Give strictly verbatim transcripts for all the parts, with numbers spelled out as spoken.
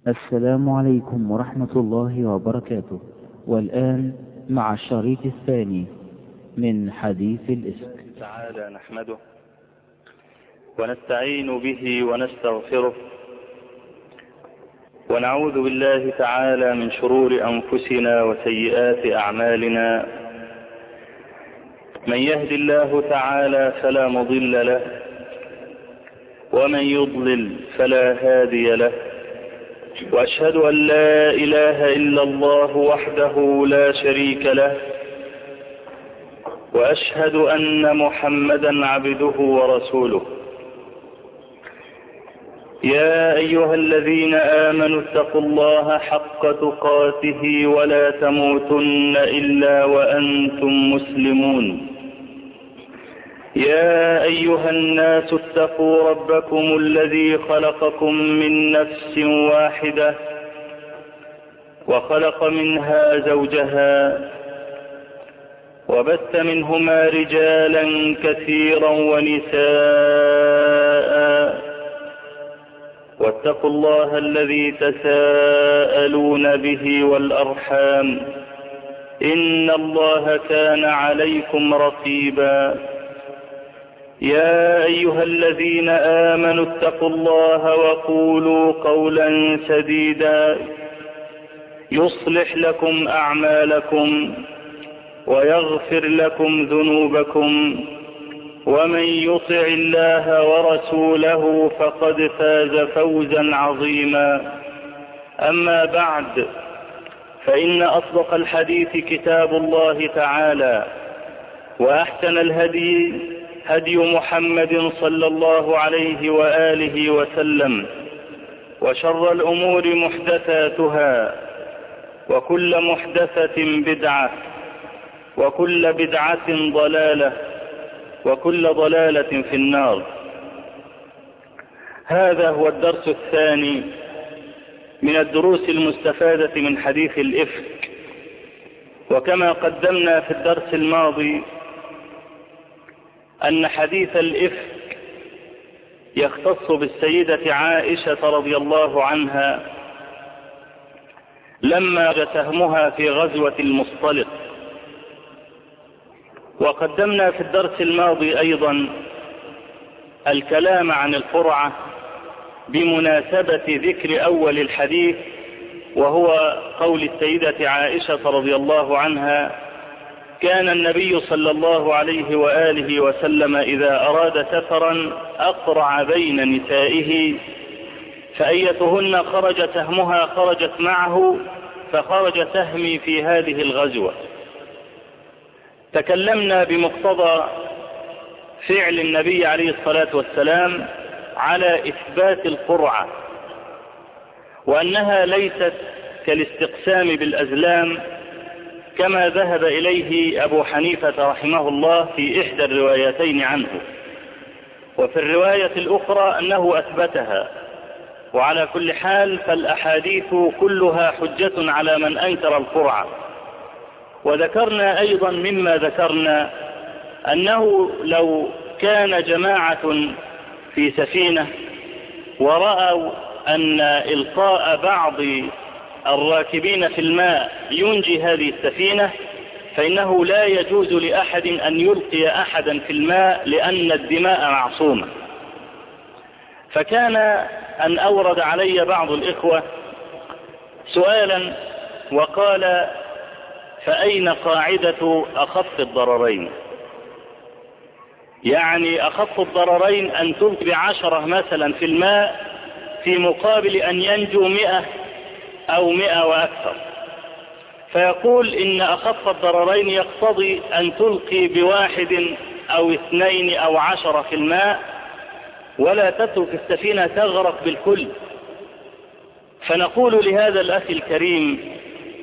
السلام عليكم ورحمة الله وبركاته. والآن مع الشريط الثاني من حديث الإفك. تعالى نحمده ونستعين به ونستغفره ونعوذ بالله تعالى من شرور أنفسنا وسيئات أعمالنا. من يهد الله تعالى فلا مضل له ومن يضلل فلا هادي له، وأشهد أن لا إله إلا الله وحده لا شريك له، وأشهد أن محمدا عبده ورسوله. يا أيها الذين آمنوا اتقوا الله حق تقاته ولا تموتن إلا وأنتم مسلمون. يا أيها الناس اتقوا ربكم الذي خلقكم من نفس واحدة وخلق منها زوجها وبث منهما رجالا كثيرا ونساء، واتقوا الله الذي تساءلون به والأرحام إن الله كان عليكم رقيبا. يا أيها الذين آمنوا اتقوا الله وقولوا قولا سديدا يصلح لكم أعمالكم ويغفر لكم ذنوبكم، ومن يطع الله ورسوله فقد فاز فوزا عظيما. أما بعد، فإن أصدق الحديث كتاب الله تعالى، وأحسن الهدي هدي محمد صلى الله عليه وآله وسلم، وشر الأمور محدثاتها، وكل محدثة بدعة، وكل بدعة ضلالة، وكل ضلالة في النار. هذا هو الدرس الثاني من الدروس المستفادة من حديث الإفك. وكما قدمنا في الدرس الماضي أن حديث الإفك يختص بالسيدة عائشة رضي الله عنها لما جاء سهمها في غزوة المصطلق. وقدمنا في الدرس الماضي أيضا الكلام عن القرعة بمناسبة ذكر أول الحديث، وهو قول السيدة عائشة رضي الله عنها: كان النبي صلى الله عليه وآله وسلم إذا أراد سفرا أقرع بين نسائه، فأيتهن خرج سهمها خرجت معه، فخرج سهمي في هذه الغزوة. تكلمنا بمقتضى فعل النبي عليه الصلاة والسلام على إثبات القرعة، وأنها ليست كالاستقسام بالأزلام كما ذهب إليه أبو حنيفة رحمه الله في إحدى الروايتين عنه، وفي الرواية الأخرى أنه أثبتها. وعلى كل حال فالأحاديث كلها حجة على من أنكر القرعة. وذكرنا أيضا مما ذكرنا أنه لو كان جماعة في سفينة ورأوا أن إلقاء بعض الراكبين في الماء ينجي هذه السفينة، فإنه لا يجوز لأحد أن يلقي أحدا في الماء، لأن الدماء معصومة. فكان أن أورد علي بعض الإخوة سؤالا وقال: فأين قاعدة أخف الضررين؟ يعني أخف الضررين أن تلقي بعشرة مثلا في الماء في مقابل أن ينجو مئة أو مئة وأكثر. فيقول إن أخف الضررين يقتضي أن تلقي بواحد أو اثنين أو عشرة في الماء، ولا تترك السفينة تغرق بالكل. فنقول لهذا الأخ الكريم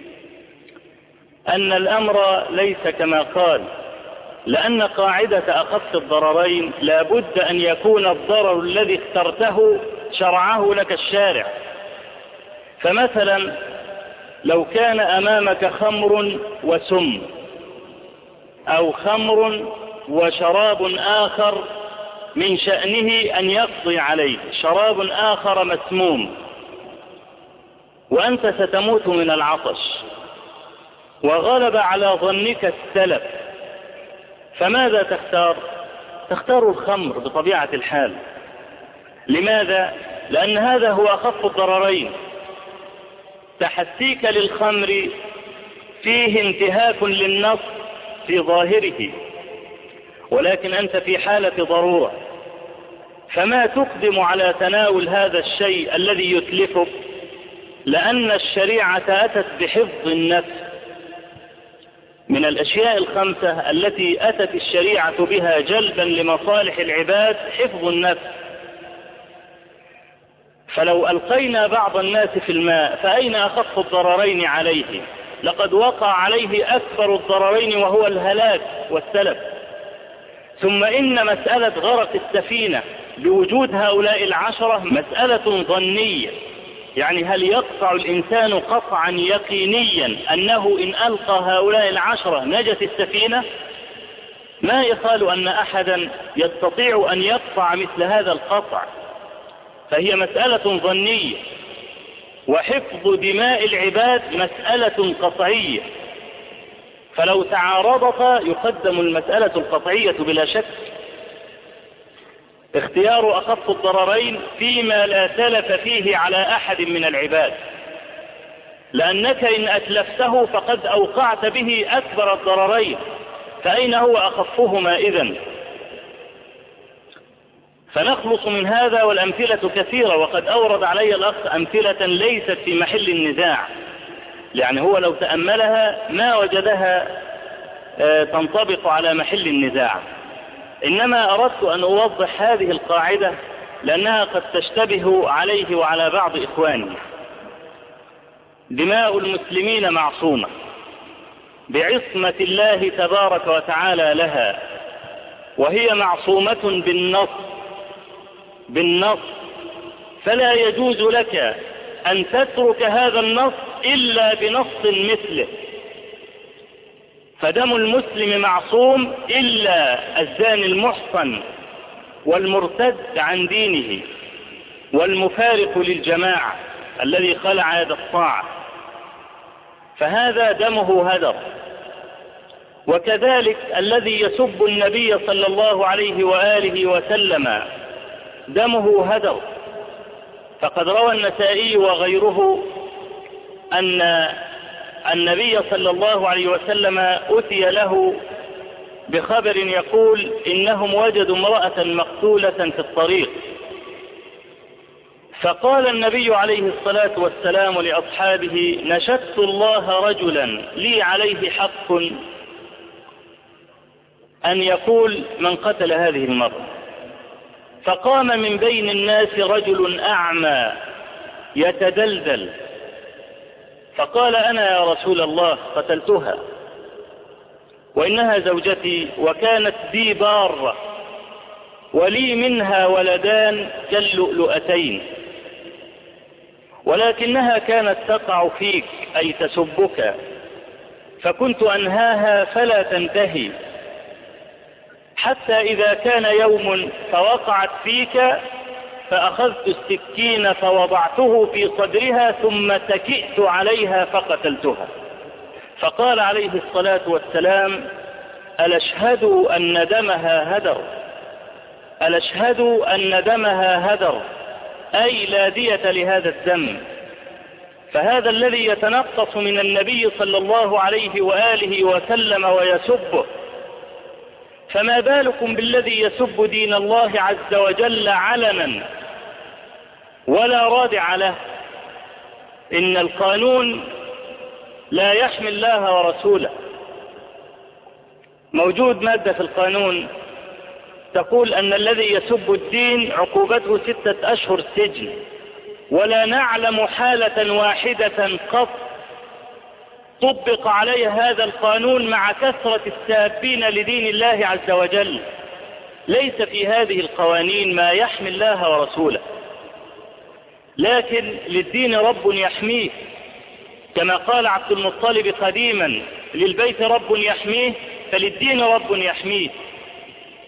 أن الأمر ليس كما قال، لأن قاعدة أخف الضررين لا بد أن يكون الضرر الذي اخترته شرعه لك الشارع. فمثلا لو كان أمامك خمر وسم، أو خمر وشراب آخر من شأنه أن يقضي عليه، شراب آخر مسموم، وأنت ستموت من العطش وغلب على ظنك السلف، فماذا تختار؟ تختار الخمر بطبيعة الحال. لماذا؟ لأن هذا هو أخف الضررين. تحسيك للخمر فيه انتهاك للنص في ظاهره، ولكن أنت في حالة ضرورة، فما تقدم على تناول هذا الشيء الذي يتلفك، لأن الشريعة أتت بحفظ النفس. من الأشياء الخمسة التي أتت الشريعة بها جلبا لمصالح العباد حفظ النفس. فلو ألقينا بعض الناس في الماء فأين أخف الضررين عليه؟ لقد وقع عليه أكبر الضررين وهو الهلاك والسلب. ثم إن مسألة غرق السفينة بوجود هؤلاء العشرة مسألة ظنية، يعني هل يقطع الإنسان قطعا يقينيا أنه إن ألقى هؤلاء العشرة نجت السفينة؟ ما يقال أن أحدا يستطيع أن يقطع مثل هذا القطع، فهي مسألة ظنية. وحفظ دماء العباد مسألة قطعية، فلو تعارضتا يقدم المسألة القطعية بلا شك. اختيار أخف الضررين فيما لا تلف فيه على أحد من العباد، لأنك إن أتلفته فقد أوقعت به أكبر الضررين، فأين هو أخفهما إذن؟ فنخلص من هذا، والأمثلة كثيرة، وقد أورد علي الأخ أمثلة ليست في محل النزاع، يعني هو لو تأملها ما وجدها تنطبق على محل النزاع. إنما أردت أن أوضح هذه القاعدة لأنها قد تشتبه عليه وعلى بعض إخوانه. دماء المسلمين معصومة بعصمة الله تبارك وتعالى لها، وهي معصومة بالنص بالنص فلا يجوز لك أن تترك هذا النص إلا بنص مثله. فدم المسلم معصوم إلا الزاني المحصن والمرتد عن دينه والمفارق للجماعة الذي خلع يد الطاعة، فهذا دمه هدر. وكذلك الذي يسب النبي صلى الله عليه وآله وسلم دمه هدر. فقد روى النسائي وغيره أن النبي صلى الله عليه وسلم أتي له بخبر يقول إنهم وجدوا امرأة مقتولة في الطريق، فقال النبي عليه الصلاة والسلام لأصحابه: نشدت الله رجلا لي عليه حق أن يقول من قتل هذه المرأة. فقام من بين الناس رجل أعمى يتدلدل فقال: أنا يا رسول الله قتلتها، وإنها زوجتي وكانت بي بارة ولي منها ولدان كاللؤلؤتين، ولكنها كانت تقع فيك أي تسبك، فكنت أنهاها فلا تنتهي، حتى إذا كان يوم فوقعت فيك فأخذت السكين فوضعته في صدرها ثم تكئت عليها فقتلتها. فقال عليه الصلاة والسلام: ألاشهدوا أن دمها هدر، ألاشهدوا أن دمها هدر، أي لا دية لهذا الدم. فهذا الذي يتنقص من النبي صلى الله عليه وآله وسلم ويسبه، فما بالكم بالذي يسب دين الله عز وجل علنا ولا رادع له؟ إن القانون لا يحمي الله ورسوله. موجود مادة في القانون تقول أن الذي يسب الدين عقوبته ستة أشهر سجن، ولا نعلم حالة واحدة قط طبق عليها هذا القانون مع كثرة السابين لدين الله عز وجل. ليس في هذه القوانين ما يحمي الله ورسوله، لكن للدين رب يحميه، كما قال عبد المطلب قديما: للبيت رب يحميه فللدين رب يحميه.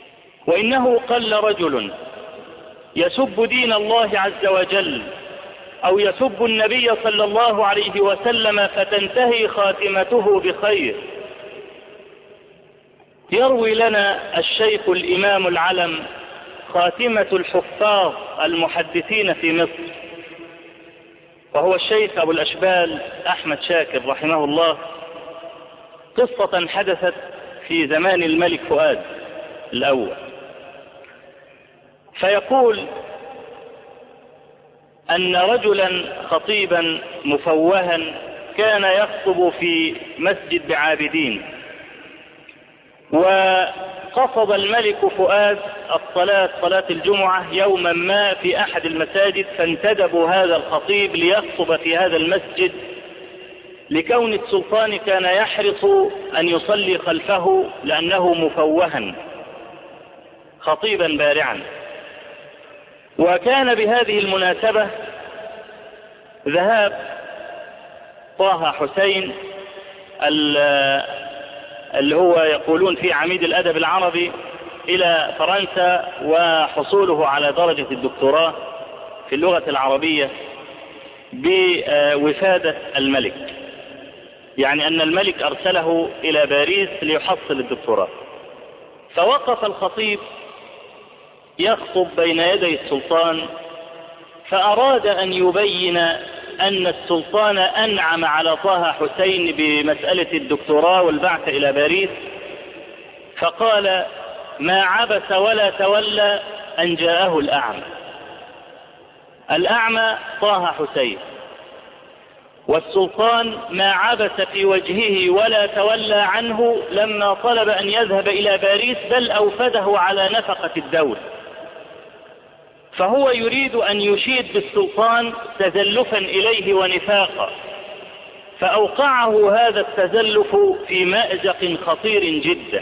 وإنه قل رجل يسب دين الله عز وجل أو يسب النبي صلى الله عليه وسلم فتنتهي خاتمته بخير. يروي لنا الشيخ الإمام العلم خاتمة الحفاظ المحدثين في مصر، وهو الشيخ أبو الأشبال أحمد شاكر رحمه الله، قصة حدثت في زمان الملك فؤاد الأول. فيقول أن رجلا خطيبا مفوها كان يخطب في مسجد بعابدين، وقصد الملك فؤاد الصلاة صلاة الجمعة يوما ما في أحد المساجد، فانتدبوا هذا الخطيب ليخطب في هذا المسجد، لكون السلطان كان يحرص أن يصلي خلفه لأنه مفوها خطيبا بارعا. وكان بهذه المناسبة ذهاب طه حسين اللي هو يقولون في عميد الأدب العربي إلى فرنسا، وحصوله على درجة الدكتوراه في اللغة العربية بوفادة الملك، يعني أن الملك أرسله إلى باريس ليحصل الدكتوراه. فوقف الخطيب يخطب بين يدي السلطان، فأراد أن يبين أن السلطان أنعم على طه حسين بمسألة الدكتوراه والبعث إلى باريس، فقال: ما عبس ولا تولى أن جاءه الأعمى. الأعمى طه حسين، والسلطان ما عبس في وجهه ولا تولى عنه لما طلب أن يذهب إلى باريس، بل أوفده على نفقة الدولة. فهو يريد أن يشيد بالسلطان تزلفا إليه ونفاقا، فأوقعه هذا التزلف في مأزق خطير جدا،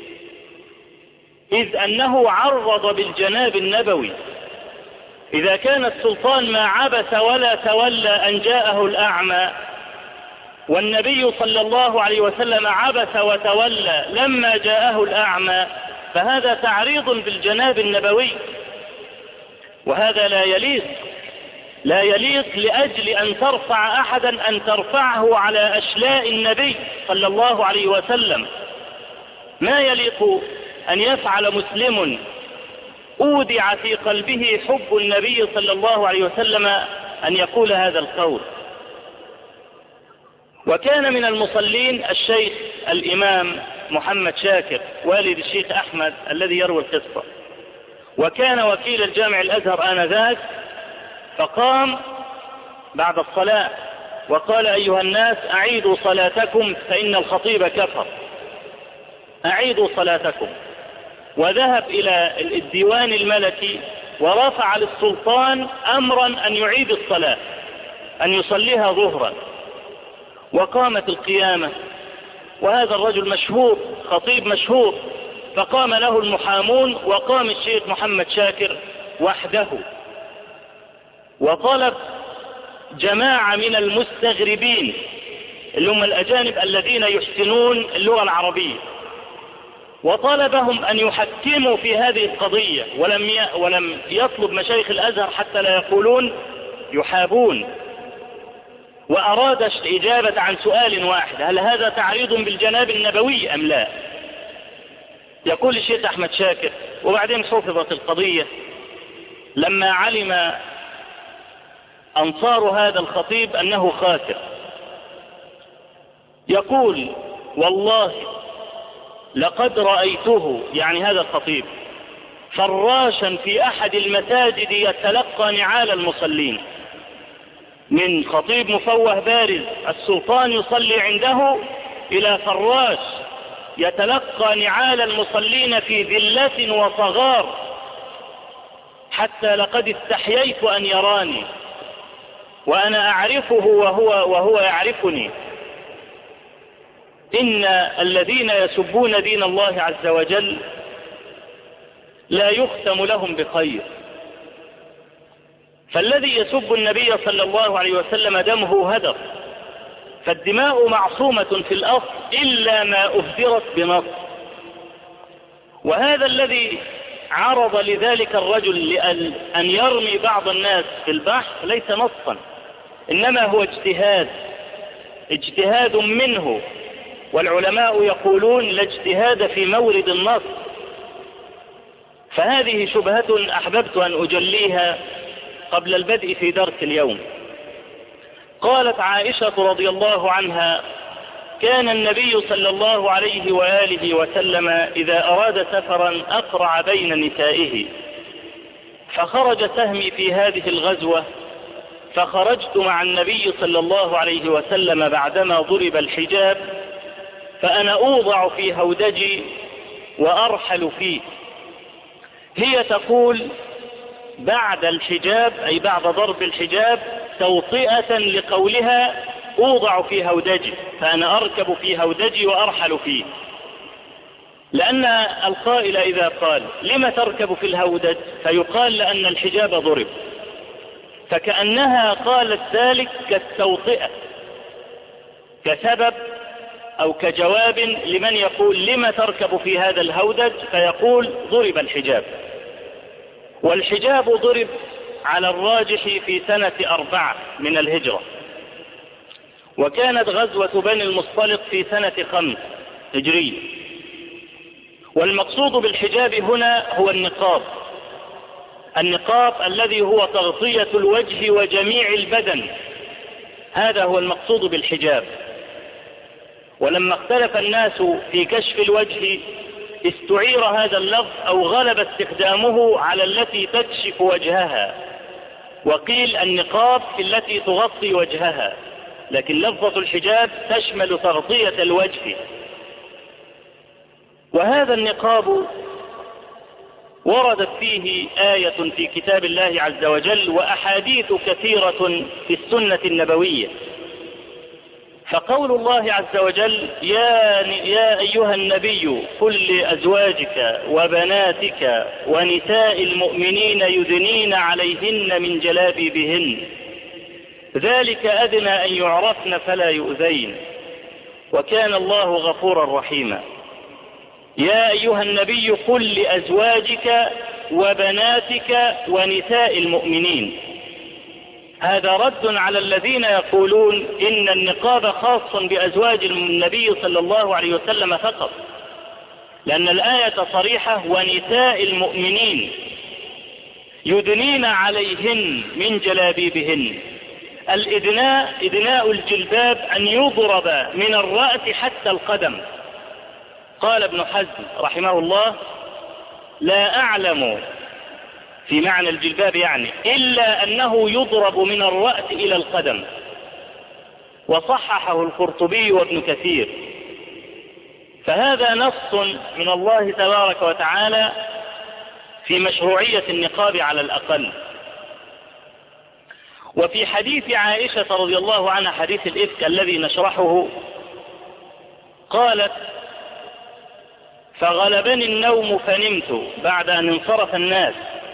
إذ أنه عرض بالجناب النبوي. إذا كان السلطان ما عبس ولا تولى أن جاءه الأعمى، والنبي صلى الله عليه وسلم عبس وتولى لما جاءه الأعمى، فهذا تعريض بالجناب النبوي، وهذا لا يليق لا يليق لأجل أن ترفع أحدا أن ترفعه على أشلاء النبي صلى الله عليه وسلم. ما يليق أن يفعل مسلم أودع في قلبه حب النبي صلى الله عليه وسلم أن يقول هذا القول. وكان من المصلين الشيخ الإمام محمد شاكر والد الشيخ أحمد الذي يروي القصة، وكان وكيل الجامع الأزهر آنذاك، فقام بعد الصلاة وقال: أيها الناس أعيدوا صلاتكم فإن الخطيب كفر، أعيدوا صلاتكم. وذهب إلى الديوان الملكي ورفع للسلطان أمرا أن يعيد الصلاة، أن يصليها ظهرا. وقامت القيامة، وهذا الرجل مشهور، خطيب مشهور، فقام له المحامون، وقام الشيخ محمد شاكر وحده، وطلب جماعة من المستغربين اللي هم الأجانب الذين يحسنون اللغة العربية، وطلبهم أن يحكموا في هذه القضية، ولم ولم يطلب مشايخ الأزهر حتى لا يقولون يحابون، وأراد الإجابة عن سؤال واحد: هل هذا تعريض بالجناب النبوي أم لا؟ يقول الشيخ أحمد شاكر: وبعدين حفظت القضية لما علم أنصار هذا الخطيب أنه خاسر. يقول: والله لقد رأيته، يعني هذا الخطيب، فراشا في أحد المساجد يتلقى نعال المصلين. من خطيب مفوه بارز السلطان يصلي عنده إلى فراش يتلقى نعال المصلين في ذلة وصغار، حتى لقد استحييت أن يراني وأنا أعرفه وهو, وهو يعرفني. إن الذين يسبون دين الله عز وجل لا يختم لهم بخير، فالذي يسب النبي صلى الله عليه وسلم دمه هدر، فالدماء معصومة في الأصل إلا ما أهدرت بنص. وهذا الذي عرض لذلك الرجل لأن أن يرمي بعض الناس في البحر ليس نصا، إنما هو اجتهاد اجتهاد منه، والعلماء يقولون لا اجتهاد في مورد النص. فهذه شبهة أحببت أن أجليها قبل البدء في درس اليوم. قالت عائشة رضي الله عنها: كان النبي صلى الله عليه وآله وسلم إذا أراد سفرا أقرع بين نسائه، فخرج سهمي في هذه الغزوة، فخرجت مع النبي صلى الله عليه وسلم بعدما ضرب الحجاب، فأنا أوضع في هودجي وأرحل فيه. هي تقول بعد الحجاب أي بعد ضرب الحجاب توطئة لقولها أوضع في هودجي، فأنا أركب في هودجي وأرحل فيه، لأن القائل إذا قال لما تركب في الهودج فيقال لأن الحجاب ضرب، فكأنها قالت ذلك كالتوطئة كسبب أو كجواب لمن يقول لما تركب في هذا الهودج، فيقول ضرب الحجاب. والحجاب ضرب على الراجح في سنة أربعة من الهجرة، وكانت غزوة بني المصطلق في سنة خمس هجرية. والمقصود بالحجاب هنا هو النقاب، النقاب الذي هو تغطية الوجه وجميع البدن، هذا هو المقصود بالحجاب. ولما اختلف الناس في كشف الوجه استعير هذا اللفظ أو غلب استخدامه على التي تكشف وجهها، وقيل النقاب التي تغطي وجهها، لكن لفظة الحجاب تشمل تغطية الوجه. وهذا النقاب وردت فيه آية في كتاب الله عز وجل وأحاديث كثيرة في السنة النبوية. فقول الله عز وجل: يا, يا أيها النبي قل لأزواجك وبناتك ونساء المؤمنين يدنين عليهن من جلابيبهن ذلك أدنى أن يعرفن فلا يؤذين وكان الله غفورا رحيما. يا أيها النبي قل لأزواجك وبناتك ونساء المؤمنين. هذا رد على الذين يقولون إن النقاب خاص بأزواج النبي صلى الله عليه وسلم فقط، لأن الآية صريحة: ونساء المؤمنين يدنين عليهن من جلابيبهن. الإدناء إدناء الجلباب أن يضرب من الرأس حتى القدم. قال ابن حزم رحمه الله: لا أعلم في معنى الجلباب يعني إلا أنه يضرب من الرأس إلى القدم، وصححه القرطبي وابن كثير. فهذا نص من الله تبارك وتعالى في مشروعية النقاب على الأقل. وفي حديث عائشة رضي الله عنها حديث الإفك الذي نشرحه قالت: فغلبني النوم فنمت بعد أن انصرف الناس،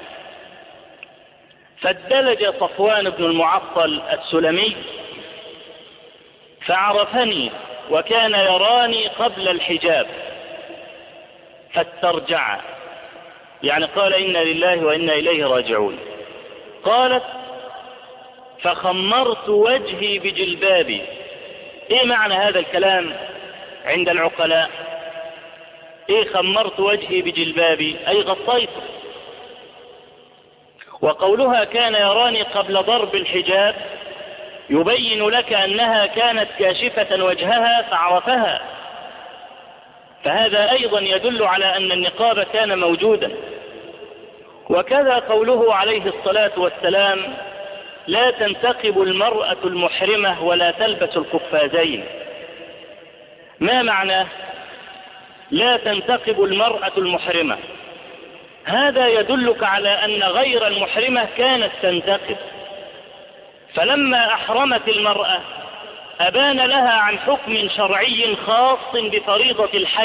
فادلج صفوان بن المعطل السلمي فعرفني وكان يراني قبل الحجاب فاسترجع، يعني قال إنا لله وإنا إليه راجعون. قالت: فخمرت وجهي بجلبابي. ايه معنى هذا الكلام عند العقلاء؟ ايه خمرت وجهي بجلبابي؟ اي غطيته. وقولها كان يراني قبل ضرب الحجاب يبين لك أنها كانت كاشفة وجهها فعرفها، فهذا أيضا يدل على أن النقاب كان موجودا. وكذا قوله عليه الصلاة والسلام: لا تنتقب المرأة المحرمة ولا تلبس القفازين. ما معناه لا تنتقب المرأة المحرمة؟ هذا يدلك على أن غير المحرمة كانت تنتقب، فلما أحرمت المرأة أبان لها عن حكم شرعي خاص بفريضة الحج،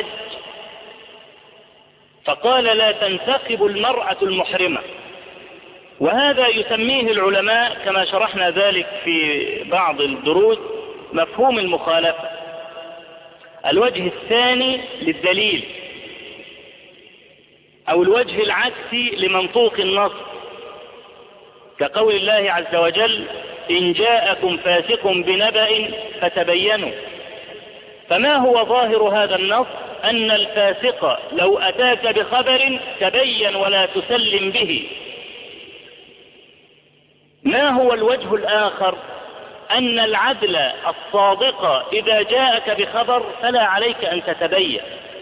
فقال: لا تنتقب المرأة المحرمة. وهذا يسميه العلماء كما شرحنا ذلك في بعض الدروس مفهوم المخالفة، الوجه الثاني للدليل. أو الوجه العكسي لمنطوق النص، كقول الله عز وجل إن جاءكم فاسق بنبأ فتبينوا. فما هو ظاهر هذا النص؟ أن الفاسق لو أتاك بخبر تبين ولا تسلم به. ما هو الوجه الآخر؟ أن العدل الصادق إذا جاءك بخبر فلا عليك أن تتبين.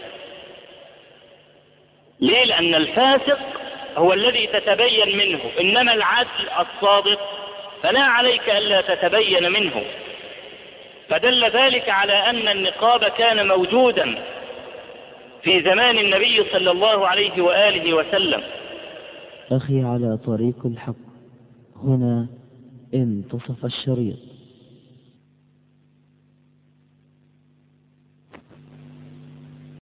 ليه؟ لأن الفاسق هو الذي تتبين منه، إنما العدل الصادق فلا عليك ألا تتبين منه. فدل ذلك على أن النقاب كان موجودا في زمان النبي صلى الله عليه وآله وسلم. أخي على طريق الحق، هنا انتصف الشريط.